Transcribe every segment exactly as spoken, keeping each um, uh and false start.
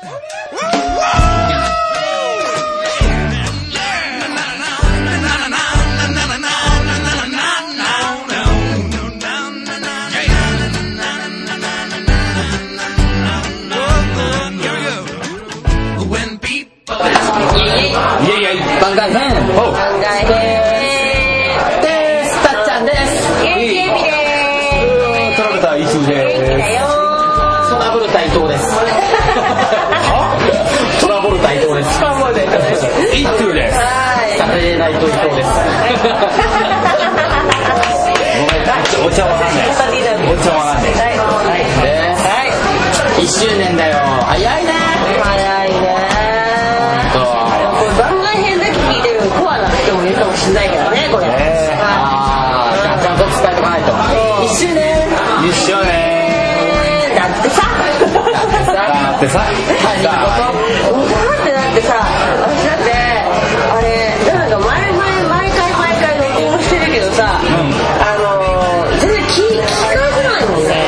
番外編番外編です。たっちゃんです。 イエイイエイミです。 トラブタイツーです。 トラブルタ伊藤です。トラブルタ伊藤です。 トラブルタ伊藤です。 イットゥーです。 カフェナイト伊藤です。 ごめん、お茶わかんない。お茶わかんない。 はい。いっしゅうねんだよ。早いね。 早いね。番外編だけ聞いてるコアな人もいるかもしれないからね、これ。 ああ、ちゃんと伝えとかないと。いっしゅうねん。 いっしゅうねん。だってさ。 だってさ。 だってだってさ、私だってあれなんか前前毎回毎回録音してるけどさ、あの全然聞聞かないもんね。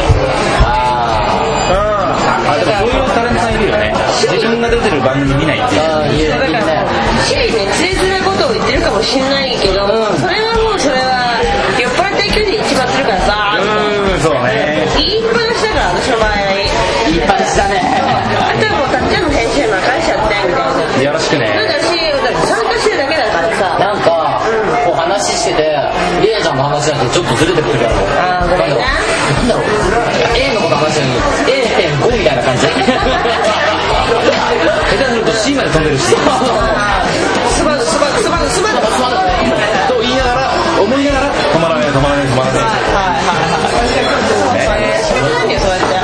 あ、でもそういうタレントさんいるよね。自分が出てる番組見ないっていう。 だから日々ね、つれづらいことを言ってるかもしれないけど、それはもうそれは酔っ払った勢いで一番するからさ。 うん、そうね。 言いっぱなしだから私の場合。 言いっぱなしだね。 あとはもうたっちゃんの編集任せちゃってみたいな。 よろしくね。 なんか私参加してるだけだからさ。 なんか、こう話してて、リエちゃんの話だとちょっとずれてくるから。 あー、ごめんな。 なんだろう、A のこと話してるのに エーてんご みたいな感じ。 下手すると C まで飛んでるし。 スバルスバルスバルスバルと言いながら、思いながら止まらない止まらない止まらない。 はいはいはい。仕方ないんだよ、そうやって。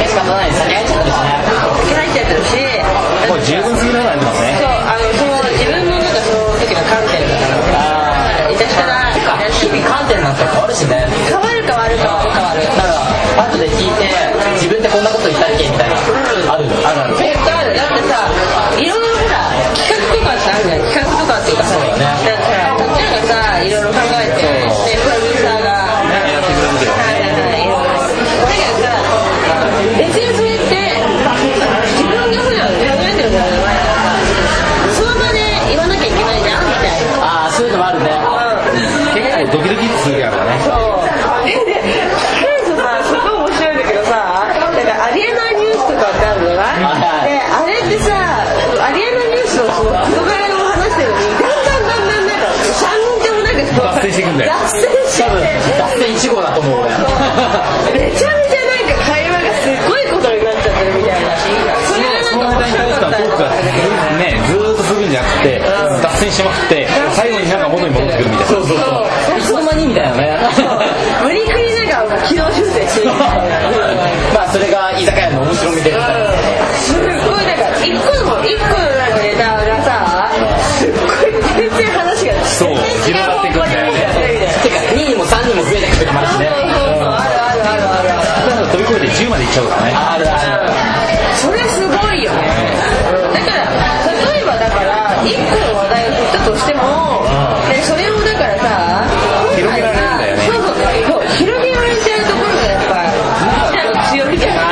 仕方ない、先入っちゃったりしね。 先入っちゃってるし。 もう十分すぎるぐらいになってますね。 そう、あの、その自分のなんかその時の観点だから。いたしたら、 日々観点なんて変わるしね。 変わる変わる変わる変わる。 だから後で聞いて自分ってこんなこと言ったっけみたいな、あるあるある。 絶対ある。だってさ、いろいろほら企画とかってあるじゃん。企画とかっていうかさ、 そうだね。 なんかさ、たっちゃんがさ、いろいろ考えて、ね、プロデューサーが、はいはいはい、いろいろ。だけどさ、別にそれって自分が普段考えてることじゃないからさ、その場で言わなきゃいけないじゃんみたいな。 ああ、そういうのもあるね。 結構ドキドキするやろね。 そう。で、で、さ、すごい面白いんだけどさ、なんかアリエナニュースとかってあるのかな、で、あれってさ、アリエナニュースのその人柄を話してるのに、だんだんだんだんなんかさんにんともなんか脱線していくんだよ。 脱線して多分脱線いち号だと思う俺。 めちゃめちゃなんか会話がすっごいことになっちゃってるみたいな。それがなんか面白かったよ。 ね、ずーっとするんじゃなくて、脱線しまくって最後になんか元に戻ってくるみたいな。 そうそうそう。いつの間にみたいなね。 無理くりなんか軌道修正してるみたいな。 まあそれが居酒屋の面白みで。 すごいなんか一個の一個のなんかネタがさ、すっごい全然話がそう広がっていくんだよね。 てかににもさんにも増えてくる時もあるしね。 そうそうそう、あるあるあるあるある。 飛び越えてじゅうまでいっちゃうからね。 あるある。 それすごいよね。だから例えばだから一個の話題を振ったとしても、でそれをだからさ、 広げられるんだよね。 そうそうそう、広げられちゃうところがやっぱ強みじゃない？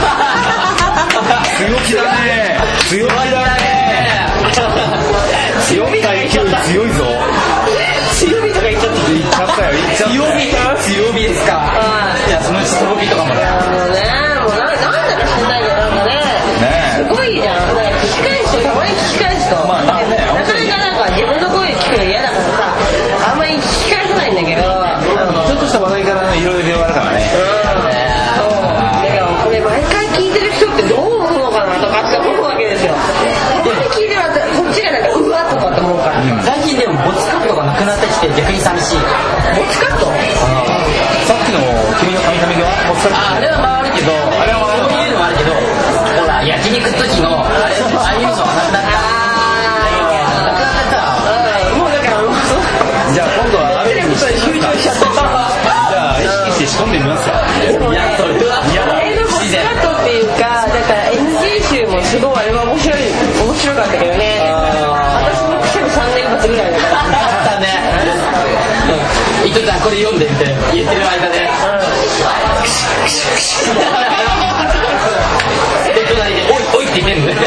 強気だね。強気だね。強み対勢強いぞ。 強みとか言っちゃって言っちゃったよ。言っちゃったよ。 強み強みですか。いやそのうち強みとかもね。 あのね、もうな、なんだか知んないけどなんかね、すごいじゃん。だから聞き返すと、たまに聞き返すと、 まあまあね、 なかなかなんか自分の声聞くの嫌だからさ、あんまり聞き返さないんだけど、 ちょっとした話題からいろいろ広がるからね。 そう。だからこれ毎回聞いてる人ってどう思うのかなとかって思うわけですよ。たまに聞いてるこっちがなんかうわとかって思うから。 最近でもボツカットがなくなってきて逆に寂しい。 ボツカット？ さっきの君の神々が持つかああれは回るけど、あれはそういうのもあるけど、ほら焼肉の時のあれああいうのはなくなった。なくなった。 もうだからもうそう。 じゃあ今度はあれに集中しちゃった。じゃあ意識して仕込んでみますか。 いやそれいやあれのボツカットっていうか、だから エヌジー 集もすごいあれは面白い面白かったけどね。私もくしゃみさん連発ぐらいだから。 あったね。伊藤ちゃんこれ読んでって言ってる間で。で隣でおいおいって言ってんのね。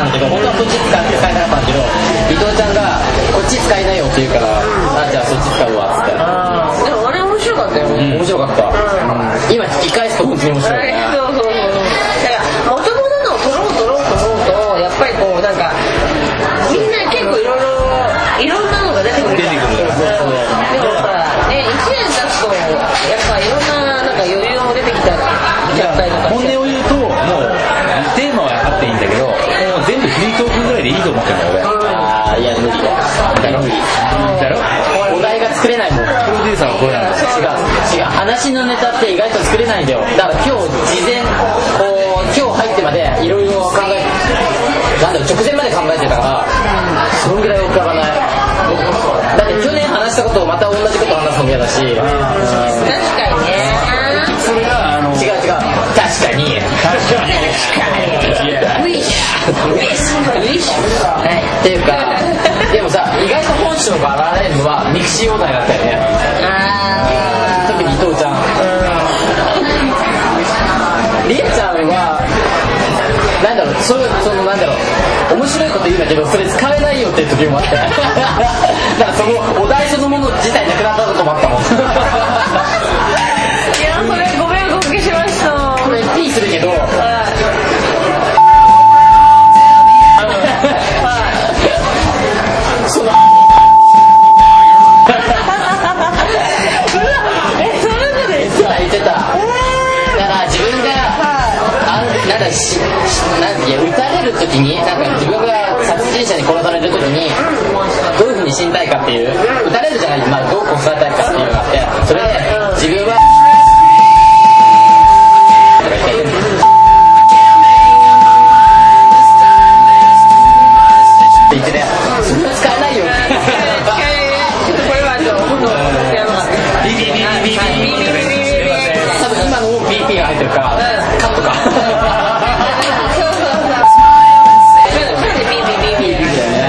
んだけど本当はそっち使って使えなかったんだけど伊藤ちゃんがこっち使いなよって言うからあじゃあそっち使うわっつって。 あでもあれ面白かったよ、うん、 面白かった、うんうん、今聞き返すと本当に面白いね。 そうそうそうだから元々のを取ろう取ろうと思うとやっぱりこうなんかみんな結構いろいろいろんなのが出てくる出てくるでもさ、ね、いちねん経つとやっぱいろんななんか余裕も出てきたりちゃったりとか本音を言うともうテーマはあっていいんだけどもう全部フリートークぐらいでいいと思ってるんだよ俺。 あーいや無理だよ無理だろお題が作れないもん。 プロデューサーはこれなんだ違う違う話のネタって意外と作れないんだよ。だから今日事前こう今日入ってまでいろいろ考えなんだろう直前まで考えてたからそのぐらい浮かばない。だって去年話したことをまた同じこと話すのも嫌だし。確かにね。 それがあの違う違う確かに確かにウィッシュウィッシュウィッシュっていうかでもさ意外と本性が現れるのはミクシーお題だったよね。 あ特に伊藤ちゃんりえちゃんはなんだろうそうそのなんだろう面白いこと言うんだけどそれ使えないよっていう時もあってだからそのお題そのもの自体なくなったこともあったもんいやそれご迷惑おかけしました。 これ P するけどそのえそれまで言ってた言ってただから自分があなんかしなんいや撃たれる時になんか自分が殺人者に殺される時にどういう風に死にたいかっていう撃たれるじゃない、まあ、どう殺されたいかっていうのがあってそれで自分はとか言って言ってねそんな使えないよこれはちょっと今度やろうかビビビビビビビ多分今のも ビーピー が入ってるからカットかそうそうそうなんでビビビビビだよね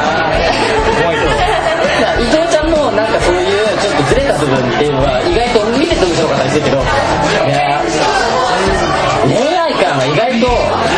伊藤ちゃんもなんかそういうちょっとずれた部分っていうのは意外と見てて面白かったりするけど、ね、恋愛感は意外と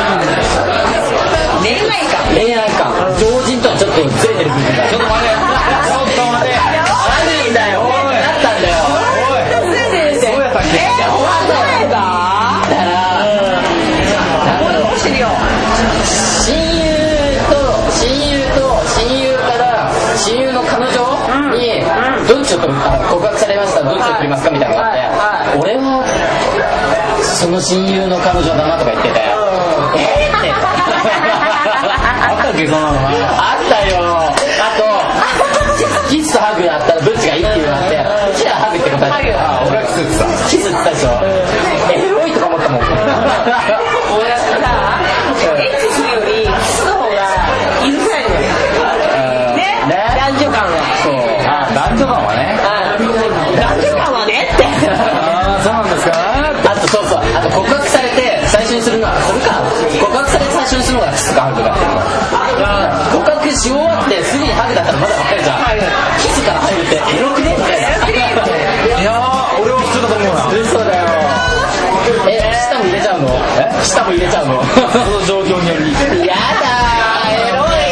恋愛感恋愛感常人とはちょっとずれてる部分がちょっと待てちょっと待てあるんだよなったんだよおいどうやったっけえ終わったんだだからどうしてるよ親友と親友と親友から親友の彼女にどっちを告白されましたどっちを取りますかみたいなのがあって俺はその親友の彼女だなとか言っててえーってあったっけそんなのなあったよあとキスとハグやったらどっちがいいっていうのがあってキスとハグって答えてあ俺はキスってさキスって言ったでしょエロいとか思ったもん俺はさエッチするよりキスの方が許せないのよね男女間はそうあ男女間はね男女間はねってああそうなんですかあとそうそうあと告白されて最初にするのはそれか告白されて最初にするのがキスかハグだって告白し終わってすぐにハグだったらまだ分かるじゃんキスから入るってエロくねみたいないやー俺は普通だと思うな嘘だよえ舌も入れちゃうのえ舌も入れちゃうのその状況によりやだーエロい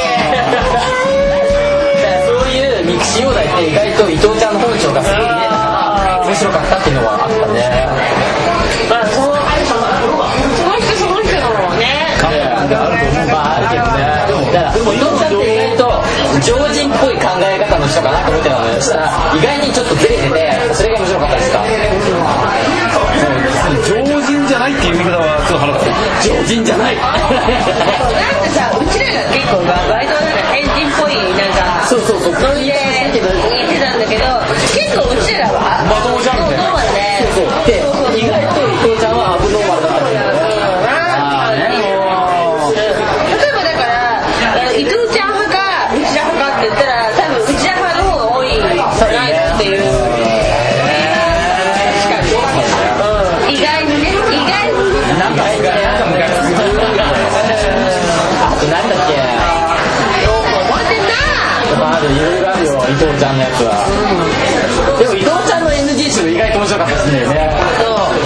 そういうミクシーお題って意外と伊藤ちゃんの本性がすごい見えたから面白かったっていうのはあったねまあそうその人その人のねなんかあると思うまああるけどねだから伊藤ちゃんって意外と常人っぽい考え方の人かなと思ってたのよしたら意外にちょっとずれててそれが面白かったですか常人じゃないっていう言い方はちょっと腹立つ常人じゃないなんかさうちらが結構割となんか変人っぽいなんかそうそうそうノリで言ってたんだけど結構うちらはまともじゃんみたいなノーマルでそうそうで意外と伊藤ちゃんはアブノーマルだったんだよあーね例えばだから伊藤ちゃん派か内田派かって言ったら多分内田派の方が多いなっていう意外にね意外にねなんかなんか昔あとなんだっけ覚えてんなまあいろいろあるよ伊藤ちゃんのやつはでも伊藤ちゃんの エヌジー 集意外と面白かったですね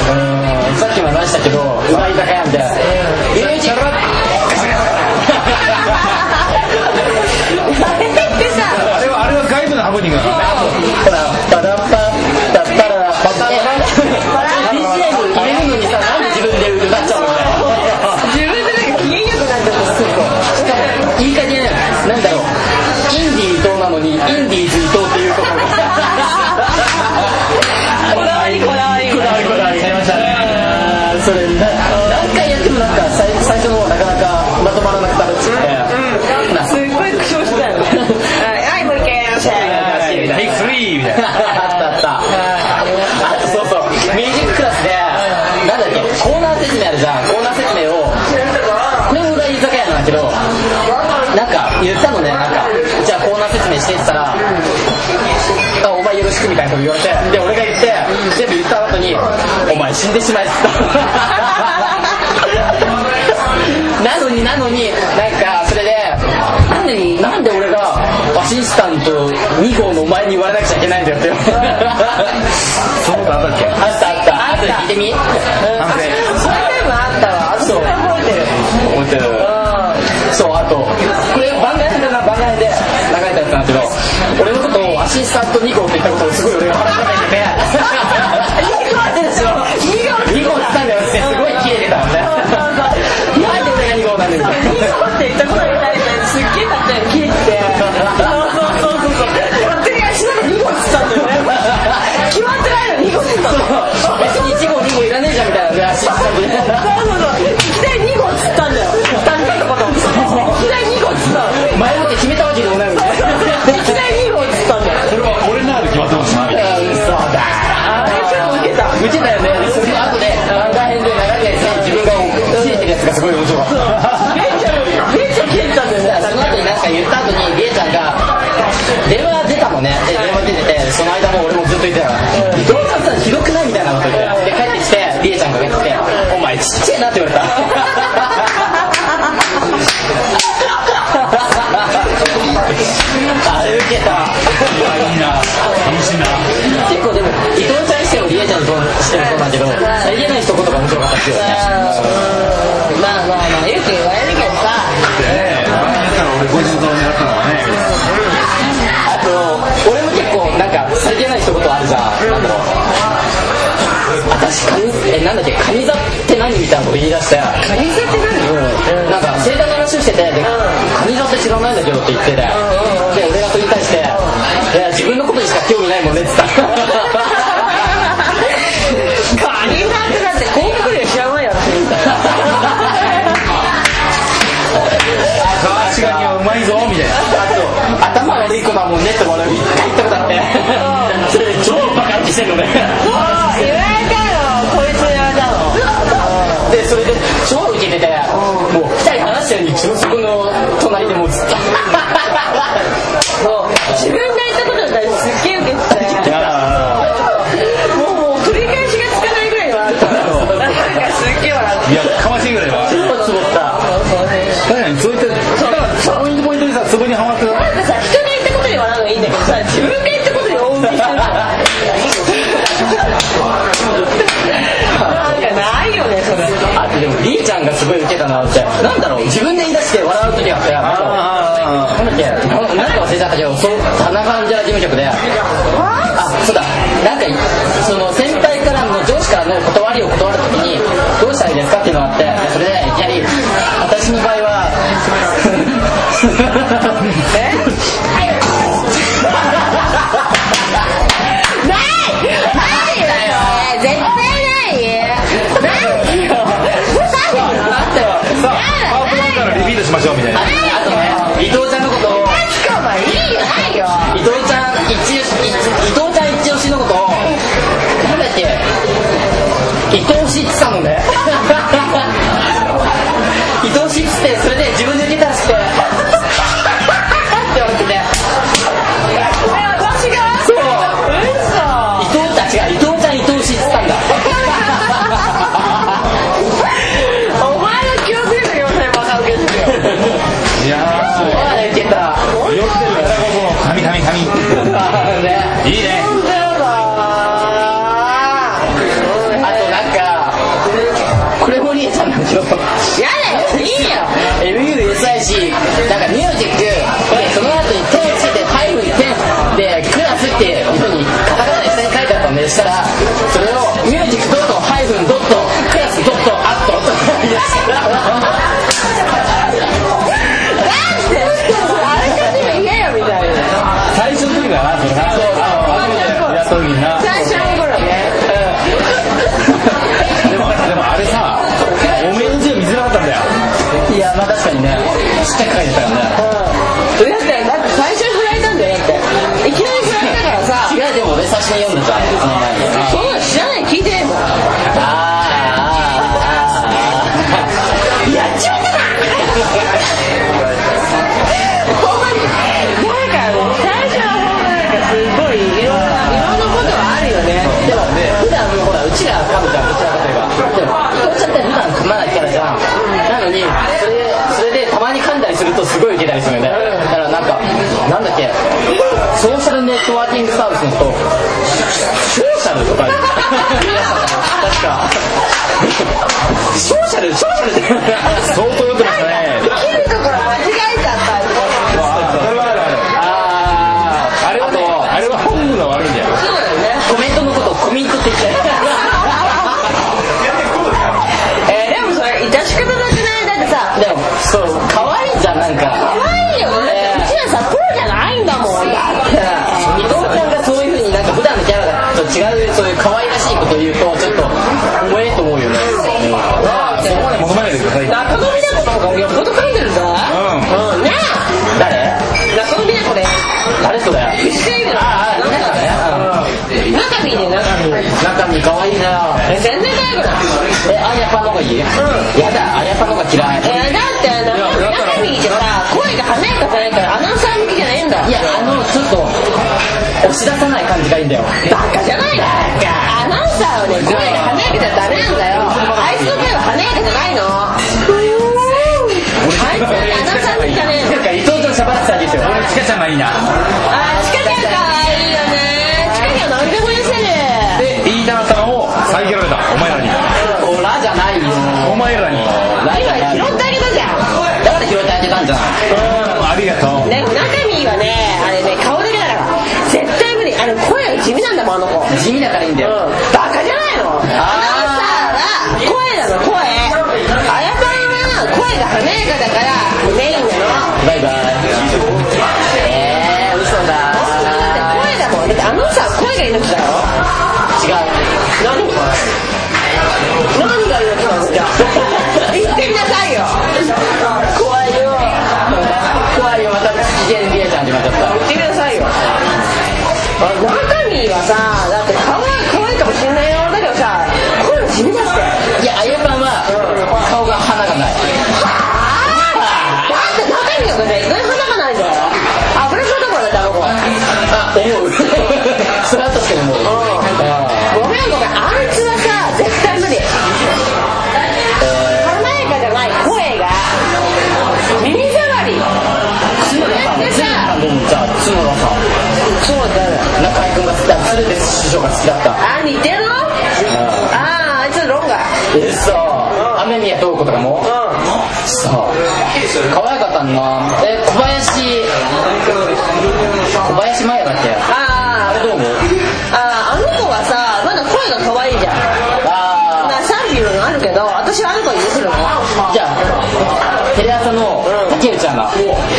うんさっきも話したけどうまいだけやんで エヌジーか言ったのね、なんかじゃあコーナー説明してって言ったら、あお前よろしくみたいなこと言われて、で俺が言って全部言った後にお前死んでしまえって言ったなのになのになんかそれでなんでなんで俺がアシスタントに号のお前に言われなくちゃいけないんだよってそのことあったっけ？ あったあったあった聞いてみ。 それでもあったわ。あとそれ覚えてる覚えてる。そうあとこれ番外編だな、番外編で流れたやつなんだけど、俺のことをアシスタントに号って言ったことをすごい俺が腹が立ててに号ってでしょ、に号って言ったんだよってすごいキレてたもんね。なんで俺がに号なんだよに号って言ったことに対してすっげえだったよ、キレててそうそうそうそう勝手に足なんかに号って言ったんだよね決まってないのに号って言ったの別にいち号に号いらねえじゃんみたいなアシスタントでそうそうそういきなりに号って言ったんだよ単純なこといきなりに号って言ったの前もって決めたわけでもないのにいきなりに号って言ったんだよそれは俺の中で決まってますなみたいな。 そうだあれちょっと受けた受けたよね。その後で番外編で流れて自分がキレてるやつがすごい面白かっためっちゃめっちゃキレてたんだよね。 その後になんか言った後にリエちゃんが電話出たのね。で電話出ててその間も俺もずっと言ってたから伊藤さんひどくないみたいなこと言ってで帰ってきてリエちゃんが帰ってきてお前ちっちゃいなって言われたあれ受けた。 いいな楽しいな。 結構でも伊藤ちゃんにしてもリエちゃんとしてもそうなんだけどさりげない一言が面白かったですよね。 まあまあまあよく言われるけどさねえ、だから俺ご地蔵になったのはねみたいな。 あと俺も結構なんかさりげない一言あるじゃん。なんだろう私カニえなんだっけカニ座って何みたいなこと言い出してカニ座って何、 うん、なんか星座の話をしててでカニ座って知らないんだけどって言っててで俺がそれに対していや自分のことにしか興味ないもんねって言ったカニ座ってだって広告料知らないやろみたいな確かにはうまいぞみたいな。 あと頭悪い子だもんねって俺が言ったことあってそれで超バカってしてんのねそう言われたのこいつ言われたのでそれで超ウケててもう二人話してるのにそこの隣でもうずっとそう自分が言ったことに対してすっげえウケててもうもう繰り返しがつかないぐらい笑ったなんかすっげえ笑ったいやかましいぐらいはつぼった確かにそういっただからポイントポイントでさそこにハマってるなんかさ人が言ったことで笑うのはいいんだけどさ自分が言ったことで大受けしてるからなんかないよねそれ。 あとでもリーちゃんがすごいウケたなってなんだろう自分で言い出して笑う時があってなんだっけなんか忘れちゃったけどそう田中んじゃら事務局であそうだなんかその先輩からの上司からの断りを断る時にどうしたらいいですかっていうのがあってそれでいきなり私の場合はえリピートしましょうみたいな。 あとね伊藤ちゃんのことを伊藤ちゃん一押し伊藤ちゃん一押しのことをなんだっけ伊藤しってたのね伊藤しってそれで自分で受けたらしくてって言われてて私がそう伊藤たちが伊藤ちゃん伊藤しってたんだお前の記憶力よねバカウケてるよいやーいけた酔ってるから神神神いいね。 あとなんかこれもリエちゃんなんだけどやだよいいよエムユーエスアイシー なんかミュージックでその後に点をつけてタイムに点でクラスっていうふうにカタカナで下に書いてあったんでしたらそれをミュージックドットハイフンドットクラスドットアットと書いて最初の時だなそれな。そうやった時にな。 最初の頃ねでもでもあれさおめんじゅう見づらかったんだよ。 いやまあ確かにねしっかり書いてたよねうんだってだって最初に振られたんだよだっていきなり振られたからさ違うでも俺最初に読んでたその前にそんなの知らない聞いてないもんあーあーあーやっちまったなちゃんって普段噛まないキャラじゃん。なのにそれでそれでたまに噛んだりするとすごいウケたりするんだよ。だからなんかなんだっけ、ソーシャルネットワーキングサービスの人ソーシャルとか言う確かソーシャルソーシャルって相当良くなったね。 できるところ間違えちゃったりとか。 ああれはね、あれは本部が悪いんだよ。 そうだよね。 コメントのことをコミントって言ってえー、でもそれ致し方なくない？だってさ、 でもそう可愛いじゃん、なんか可愛いよね。うちらさプロじゃないんだもん。だって伊藤ちゃんがそういう風になんか普段のキャラと違うそういう可愛らしいことを言うとちょっと重えと思うよね。 そこまで求めないでください。 中野美奈子の方がよっぽど書いてるんだ。うん。うんね。 誰？ 中野美奈子で。 誰それ？ フジテレビの。 ああ、なんかね。 中身で中身。 中身可愛いな。 え全然可愛くない。 え、あやぱのがいい？うん。やだ、あやぱのが嫌い。 えー、だってあの中身ってさ声が華やかじゃないからアナウンサー向きじゃないんだ。 いや、あのちょっと押し出さない感じがいいんだよ。 バカじゃないの。アナウンサーはね声が華やかじゃダメなんだよ。あいつの声は華やかじゃないの。あいつはねアナウンサー向きじゃねえの。 なんか伊藤ちゃんしゃばらせてあげてよ。 俺チカちゃんがいいな。 あーチカちゃん可愛いよね。チカちゃん何でも許せる。 で飯田さんを遮られたお前らに。 オラじゃないよ。 お前らに。 ラじゃない。 拾ってあげたじゃん。 だから拾ってあげたんじゃん。 ありがとう。 でも中身はねあれね顔だけだから絶対無理。あの声が地味なんだもんあの子。 地味だからいいんだよ。 バカじゃないの。アナウンサーは声なの声。あやぱんは声が華やかだからメインなの。 バイバイ。えー、嘘だ。 だって声だもん。だってアナウンサーは声が命だよ。 違う。 何？何が命なのじゃあ。言ってみなさいよ。 怖いよ。怖いよ。また危険リエちゃん始まっちゃった。 言ってみなさいよ。中身はさだって顔は可愛いかもしれないよ。だけどさ声が地味だって。 いや、あやぱんは顔が花がない。 はぁだって中身がね意外に花がないんだよ。油かとこだってあの子。 あ、思う。それは確かに思う。 ごめんごめん。あいつはさ絶対無理。華やかじゃない声が耳障り。 角田さん、角田さんでもさ、角田さん。 そうだよ。 中居君が好きだ。全て師匠が好きだった。 あ似てるの？あああいつロンガ。 え、そう。雨宮塔子とかも。そう。可愛かったな。え、小林。小林麻也だっけ？ ああどう思う？ ああの子はさまだ声が可愛いじゃん。 あまあ賛否のあるけど私はあの子に許せるの。 あ。じゃあ、テレ朝の竹内ちゃんが。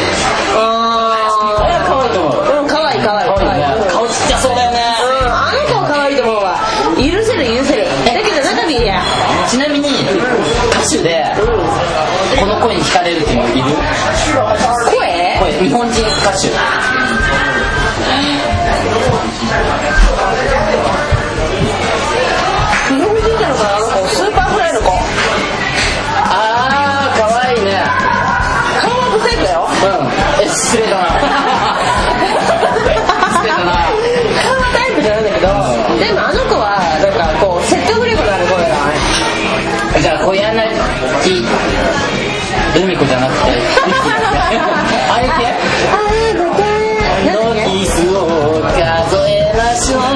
あれは可愛いと思う。 うん可愛い可愛い可愛い。 顔ちっちゃそうだよね。 うんあの子は可愛いと思うわ。許せる許せる。だけど中身や。 ちなみに歌手でこの声に惹かれるっていうのいる？ 声？ 声、日本人歌手。 日本人なのかなあの子。スーパーフライの子。 あー、可愛いね。 顔は不正だよ。 うん。え、失礼だな。失礼だな。 顔はタイプじゃないんだけど、でもあの子はなんかこう説得力のある声だね。 じゃあ小柳ルミ子じゃなくてあれ系？のキスを数えましょう。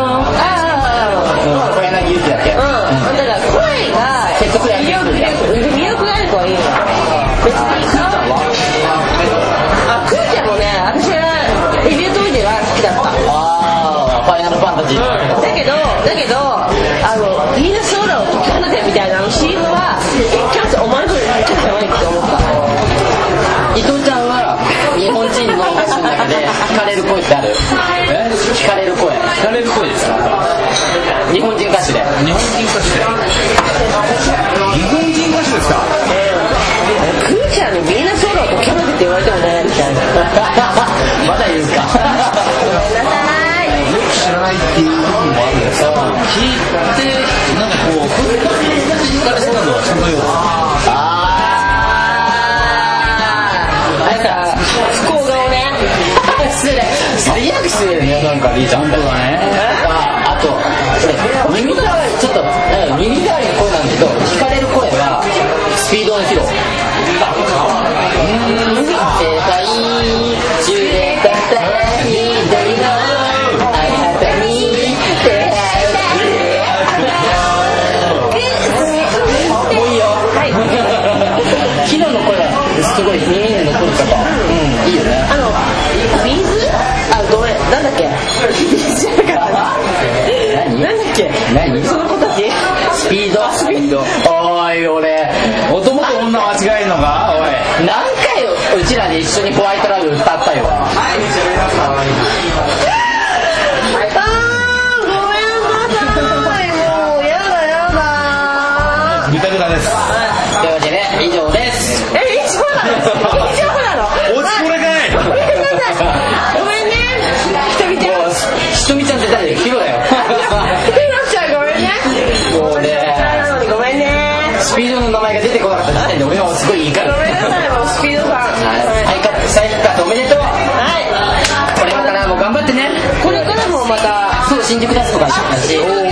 ああ、小柳ゆきだっけ？ うん。だから声が説得力魅力魅力がある子はいいの。別に顔あくーちゃんもね私はデビュー当時は好きだった。 ああ、ファイナルファンタジー。 だけどだけどあのみんなソーラを解き放てみたいなあの シーエム はちゃんとお前の声ちょっと可愛いって思った。 伊藤ちゃんは日本人の歌手の中で惹かれる声ってある？え？惹かれる声。 聞かれる声ですか？ 日本人歌手で。 日本人歌手で。日本人歌手ですか？ くーちゃんにみんなソーラを解き放てって言われてもねみたいな。 まだ言うか。 ごめんなさい。 よく知らないっていう部分もあるんですけど、聞いてなんかこう聞かれそうなのはちゃんとよ。 ああれさ不幸顔ね。 失礼。最悪失礼ね、なんかリーちゃん。本当だね。あ、あと、それ耳障り、ちょっと、耳障りの声なんすごい耳に残る方、うん、いいよね。 あのビーズ、あ、ごめん、なんだっけ、何なんだっけ、 何その子たち、 スピードスピード。おい俺男と女間違えるのか。おい何回うちらで一緒にホワイトラブ歌ったよ。 あーごめんなさい、もうやだやだ。 グダグダです。 というわけで以上です。 え、以上なの？以上なの？ 落ちこれかい。 ごめんね。ひとみちゃん。 ひとみちゃんって誰？ヒロだよ。 ひろちゃんごめんね。 もうね。 ごめんね。 スピードの名前が出てこなかった時点で俺はすごいいいから。 ごめんなさい、もうスピードさん。 はい。再復活おめでとう。 はい。 これからも頑張ってね。 これからもまたそう新宿出すとかし。